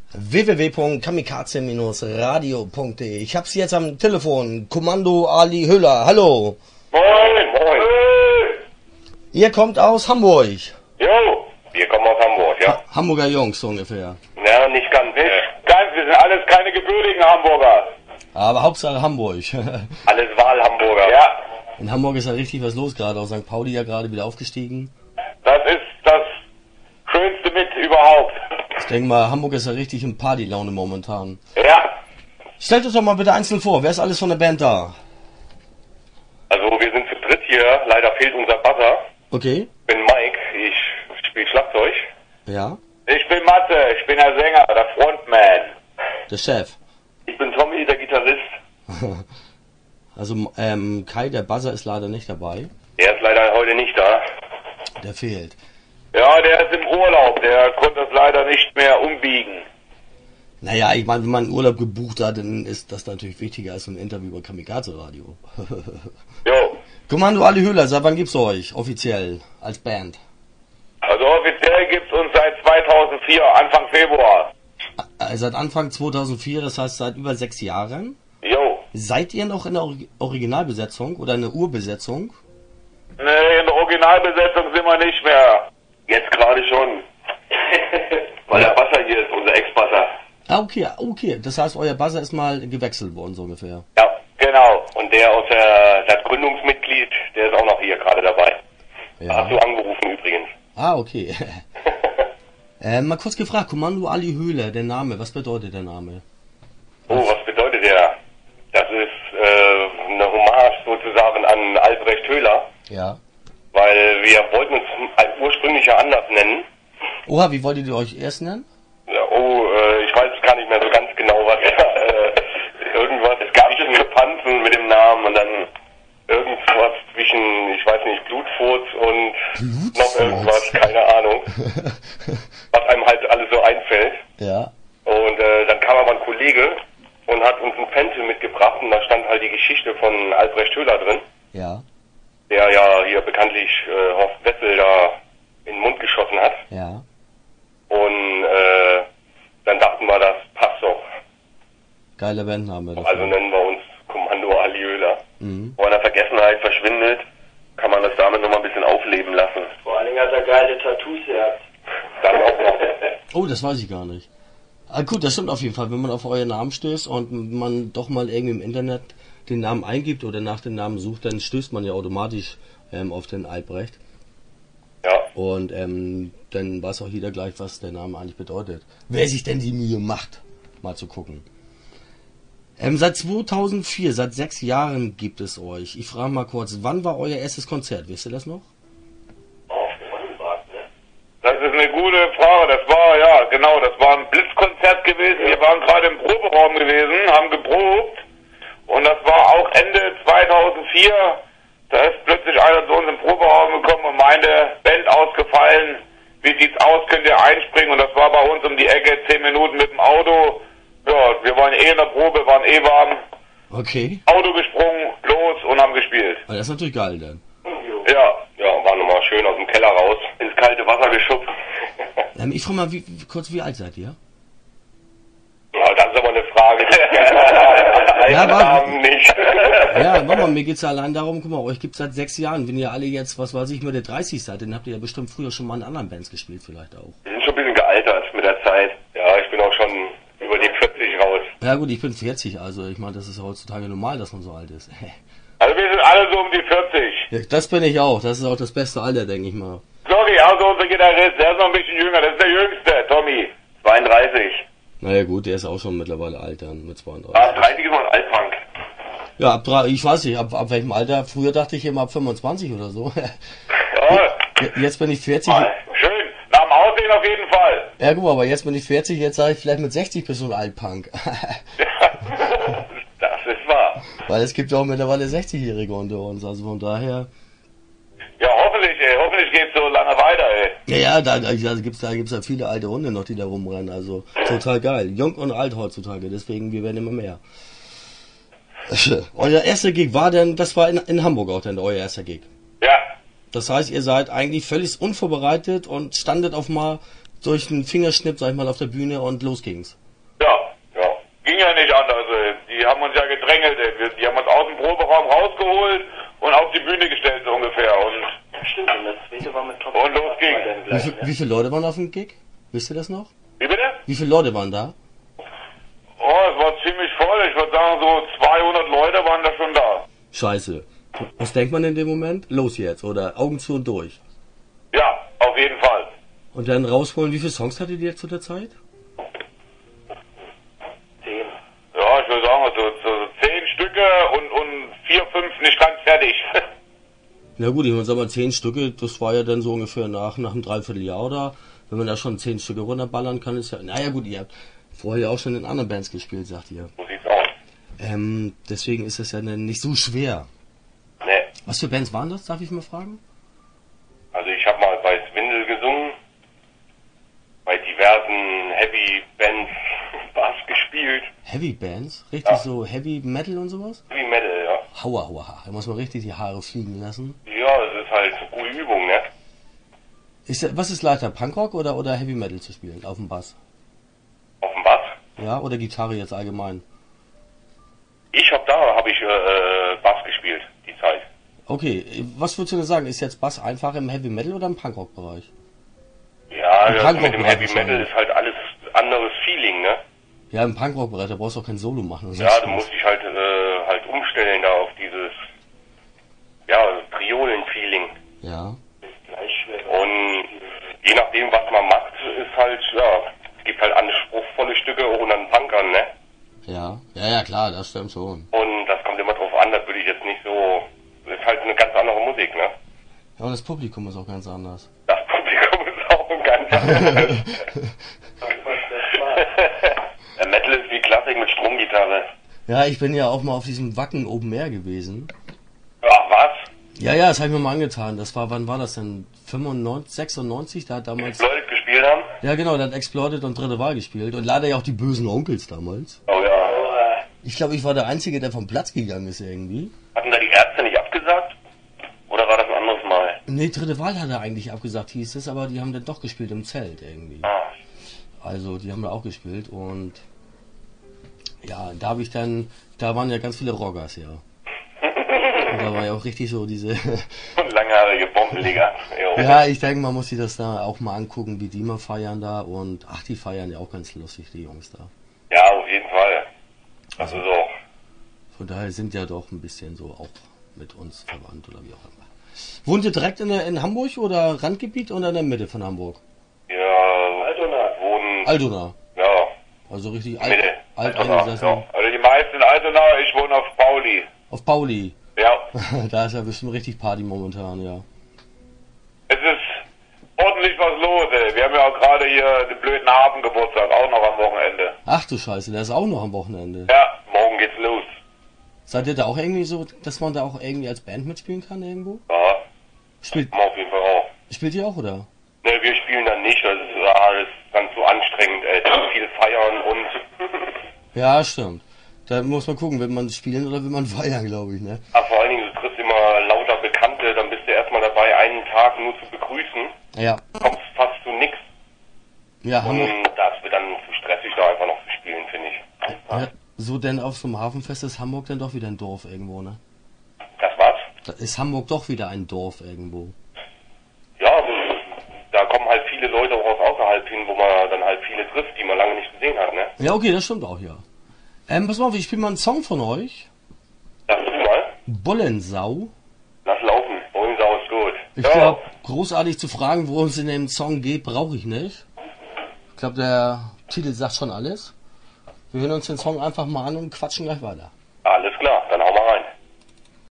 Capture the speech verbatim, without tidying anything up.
w w w punkt kamikaze radio punkt de. Ich hab's jetzt am Telefon. Kommando Ali Höller. Hallo. Moin, moin. Ihr kommt aus Hamburg. Jo, wir kommen aus Hamburg, ja. Ha Hamburger Jungs so ungefähr. Ja, nicht ganz. Nicht ganz, wir sind alles keine gebürtigen Hamburger. Aber Hauptsache Hamburg. Alles Wahlhamburger. Ja. In Hamburg ist ja richtig was los gerade. Auch Sankt Pauli ja gerade wieder aufgestiegen. Das ist das Schönste mit überhaupt. Ich denke mal, Hamburg ist ja richtig in Partylaune momentan. Ja. Stellt euch doch mal bitte einzeln vor. Wer ist alles von der Band da? Also wir sind zu dritt hier. Leider fehlt unser Buzzer. Okay. Ich bin Mike. Ich spiele Schlagzeug. Ja. Ich bin Matze. Ich bin der Sänger, der Frontman. Der Chef. Ich bin Tommy, der Gitarrist. Also ähm, Kai, der Buzzer, ist leider nicht dabei. Er ist leider heute nicht da. Der fehlt. Ja, der ist im Urlaub. Der konnte das leider nicht mehr umbiegen. Naja, ich meine, wenn man einen Urlaub gebucht hat, dann ist das natürlich wichtiger als ein Interview über Kamikaze Radio. Jo. Kommando Ali Höller, seit wann gibt's euch offiziell als Band? Also offiziell gibt's uns seit zweitausendvier, Anfang Februar. Äh, seit Anfang zweitausendvier, das heißt seit über sechs Jahren. Jo. Seid ihr noch in der Or Originalbesetzung oder in der Urbesetzung? Nee, in der Originalbesetzung sind wir nicht mehr. Jetzt gerade schon. Weil der Basser hier ist, unser Ex-Basser. Ah, okay, okay. Das heißt, euer Buzzer ist mal gewechselt worden, so ungefähr. Ja, genau. Und der aus der, das Gründungsmitglied, der ist auch noch hier gerade dabei. Ja. Hast du angerufen übrigens. Ah, okay. äh, mal kurz gefragt, Kommando Ali Höller, der Name, was bedeutet der Name? Oh, was bedeutet der? Das ist äh, eine Hommage sozusagen an Albrecht Höhler. Ja. Weil wir wollten uns ursprünglich ja anders nennen. Oha, wie wolltet ihr euch erst nennen? Ja, oh, äh, ich weiß gar nicht mehr so ganz genau, was äh, irgendwas, es gab schon Gepanzen mit dem Namen und dann irgendwas zwischen, ich weiß nicht, Blutfurz und Blutfurz? noch irgendwas, keine Ahnung, was einem halt alles so einfällt. Ja. Und äh, dann kam aber ein Kollege und hat uns ein Pencil mitgebracht und da stand halt die Geschichte von Albrecht Höhler drin. Ja. Der ja hier bekanntlich äh, Horst Wessel da in den Mund geschossen hat. Ja. Und äh, dann dachten wir, das passt doch. Geiler Bandname. Dafür. Also nennen wir uns Kommando Ali Höhler. Mhm. Wo er in der Vergessenheit verschwindet, kann man das damit nochmal ein bisschen aufleben lassen. Vor allen Dingen hat er geile Tattoos gehabt. Dann auch noch. Oh, das weiß ich gar nicht. Ah, gut, das stimmt auf jeden Fall. Wenn man auf euren Namen stößt und man doch mal irgendwie im Internet den Namen eingibt oder nach dem Namen sucht, dann stößt man ja automatisch ähm, auf den Albrecht. Ja. Und ähm, dann weiß auch jeder gleich, was der Name eigentlich bedeutet. Wer sich denn die Mühe macht, mal zu gucken. Ähm, seit zweitausendvier, seit sechs Jahren gibt es euch. Ich frage mal kurz, wann war euer erstes Konzert? Wisst ihr das noch? Das ist eine gute Frage. Das war, ja, genau, das war ein Blitzkonzert gewesen. Wir waren gerade im Proberaum gewesen, haben geprobt. Und das war auch Ende zweitausendvier. Da ist plötzlich einer zu uns im Proberaum gekommen und meinte, Band ausgefallen. Wie sieht's aus? Könnt ihr einspringen? Und das war bei uns um die Ecke, zehn Minuten mit dem Auto. Ja, wir waren eh in der Probe, waren eh warm. Okay. Auto gesprungen, los und haben gespielt. Aber das ist natürlich geil dann. Ja, ja, waren nochmal schön aus dem Keller raus, ins kalte Wasser geschubst. Ähm, ich frage mal, wie, wie, kurz, wie alt seid ihr? Ja, das ist aber eine Frage. Ja, war, Namen nicht. ja, warte mal, mir geht's ja allein darum, guck mal, euch gibt's seit sechs Jahren. Wenn ihr alle jetzt, was weiß ich, Mitte dreißig seid, dann habt ihr ja bestimmt früher schon mal in anderen Bands gespielt vielleicht auch. Wir sind schon ein bisschen gealtert mit der Zeit. Ja, ich bin auch schon über die vierzig raus. Ja gut, ich bin vierzig, also ich meine, das ist heutzutage normal, dass man so alt ist. Also wir sind alle so um die vierzig. Ja, das bin ich auch, das ist auch das beste Alter, denke ich mal. Sorry, also unser Gitarrist, der ist noch ein bisschen jünger, das ist der Jüngste, Tommy. zweiunddreißig. Naja gut, der ist auch schon mittlerweile alt dann, mit zweiunddreißig. Ah, dreißig ist noch ein Altpunk. Ja, ab drei, ich weiß nicht, ab, ab welchem Alter, früher dachte ich immer ab fünfundzwanzig oder so. Ja, Jetzt bin ich vierzig. ah, schön, nach dem Aussehen auf jeden Fall. Ja guck mal, aber jetzt bin ich vierzig, jetzt sage ich vielleicht mit sechzig bist du ein Altpunk. Das ist wahr. Weil es gibt ja auch mittlerweile sechzigjährige unter uns, also von daher... Ja, hoffentlich, ey, hoffentlich geht's so lange weiter, ey. Ja, ja, da, da, da gibt's da gibt's ja viele alte Hunde noch, die da rumrennen, also total geil. Jung und alt heutzutage, deswegen, wir werden immer mehr. Euer erster Gig war denn, das war in, in Hamburg auch denn, euer erster Gig? Ja. Das heißt, ihr seid eigentlich völlig unvorbereitet und standet auf mal durch einen Fingerschnipp, sag ich mal, auf der Bühne und los ging's. Ja, ja. Ging ja nicht anders. Die haben uns ja gedrängelt. ey. Die haben uns aus dem Proberaum rausgeholt und auf die Bühne gestellt so ungefähr. Und, Stimmt, und das zweite war mit Top. und los War ging's. dann Wie, gleich, viel, ne? wie viele Leute waren auf dem Gig? Wisst ihr das noch? Wie bitte? Wie viele Leute waren da? Oh, es war ziemlich voll. Ich würde sagen, so zweihundert Leute waren da schon da. Scheiße. Was denkt man in dem Moment? Los jetzt, oder Augen zu und durch. Ja, auf jeden Fall. Und dann rausholen, wie viele Songs hattet ihr zu der Zeit? Zehn. Ja, ich würde sagen, so, so zehn Stücke und, und vier, fünf nicht ganz fertig. Na gut, ich meine, sag mal, zehn Stücke, das war ja dann so ungefähr nach, nach einem Dreivierteljahr, oder? Wenn man da schon zehn Stücke runterballern kann, ist ja, naja gut, ihr habt vorher auch schon in anderen Bands gespielt, sagt ihr. So sieht's aus. Ähm, deswegen ist es ja dann nicht so schwer. Ne, Was für Bands waren das, darf ich mal fragen? also ich habe mal bei Swindle gesungen, bei diversen Heavy-Bands Bass gespielt. Heavy Bands? Richtig Ja. so Heavy Metal und sowas? Heavy Metal, ja. Hauer, hauer, da muss man richtig die Haare fliegen lassen. Ja, das ist halt eine gute Übung, ne? Ist, das- was ist leichter, Punkrock oder, oder Heavy Metal zu spielen auf dem Bass? Auf dem Bass. Ja, oder Gitarre jetzt allgemein? Ich hab da, habe ich äh, äh, Bass gespielt, die Zeit. Okay, was würdest du denn sagen? Ist jetzt Bass einfacher im Heavy Metal oder im Punkrock-Bereich? Ja, Im das Punkrock mit dem Heavy wahrscheinlich. Metal ist halt alles anderes Feeling, ne? Ja, im Punkrock-Bereich, da brauchst du auch kein Solo machen. oder Ja, sonst du was. musst dich halt äh, halt umstellen da auf dieses, ja, Triolen-Feeling. Ja. Gleich schwer. Und je nachdem, was man macht, ist halt, ja, es gibt halt anspruchsvolle Stücke auch unter den Punkern, ne? Ja, ja, ja, klar, das stimmt schon. Und das kommt immer drauf an, das würde ich jetzt nicht so, das ist halt eine ganz andere Musik, ne? Ja, und das Publikum ist auch ganz anders. Das Publikum ist auch ein ganz anderes. Der Metal ist wie Klassik mit Stromgitarre. Ja, ich bin ja auch mal auf diesem Wacken Open Air gewesen. Ja, was? Ja, ja, das habe ich mir mal angetan. Das war, wann war das denn? fünfundneunzig, sechsundneunzig, da hat damals... Leute gespielt haben? Ja, genau, da hat Exploded und Dritte Wahl gespielt. Und leider ja auch die bösen Onkels damals. Oh ja. Ich glaube, ich war der Einzige, der vom Platz gegangen ist irgendwie. Hatten da die Ärzte nicht abgesagt? Oder war das ein anderes Mal? Nee, Dritte Wahl hat er eigentlich abgesagt, hieß es, aber die haben dann doch gespielt im Zelt irgendwie. Ah. Also, die haben da auch gespielt und... Ja, da habe ich dann... Da waren ja ganz viele Rockers, ja. Und da war ja auch richtig so diese... Langhaarige Bombenliga. Jo. Ja, ich denke, man muss sich das da auch mal angucken, wie die mal feiern da. Und ach, die feiern ja auch ganz lustig, die Jungs da. Ja, auf jeden Fall. Also so. Von daher sind ja doch ein bisschen so auch mit uns verwandt oder wie auch immer. Wohnt ihr direkt in, der, in Hamburg oder Randgebiet oder in der Mitte von Hamburg? Ja, Altona. Wohnen. Altona. Ja, Also richtig alt, Mitte. alt Altona, eingesessen. ja. Also die meisten in Altona, ich wohne auf Pauli. Auf Pauli. Ja. Da ist ja bestimmt richtig Party momentan, ja. Es ist ordentlich was los, ey. Wir haben ja auch gerade hier den blöden Hafengeburtstag, auch noch am Wochenende. Ach du Scheiße, der ist auch noch am Wochenende. Ja, morgen geht's los. Seid ihr da auch irgendwie so, dass man da auch irgendwie als Band mitspielen kann irgendwo? Ja, Spielt, machen wir auf jeden Fall auch. spielt ihr auch, oder? Ne, wir spielen dann nicht, das ist ja alles ganz so anstrengend, ey. Zu viel feiern und... Ja, stimmt. Da muss man gucken, will man spielen oder will man feiern, glaube ich, ne? Ja, vor allen Dingen, du triffst immer lauter Bekannte, dann bist du erstmal dabei, einen Tag nur zu begrüßen, Ja. kommst fast zu nix. Ja, Und Hamburg. das wird dann zu stressig, da einfach noch zu spielen, finde ich. Ja, so denn auf so einem Hafenfest ist Hamburg dann doch wieder ein Dorf irgendwo, ne? Das war's? Da ist Hamburg doch wieder ein Dorf irgendwo. Ja, also, da kommen halt viele Leute auch aus außerhalb hin, wo man dann halt viele trifft, die man lange nicht gesehen hat, ne? Ja, okay, das stimmt auch, ja. Ähm, pass mal auf, ich spiele mal einen Song von euch. Das tu mal. Bollensau. Lass laufen. Bollensau ist gut. Ich Ja. glaube, großartig zu fragen, worum es in dem Song geht, brauche ich nicht. Ich glaube, der Titel sagt schon alles. Wir hören uns den Song einfach mal an und quatschen gleich weiter.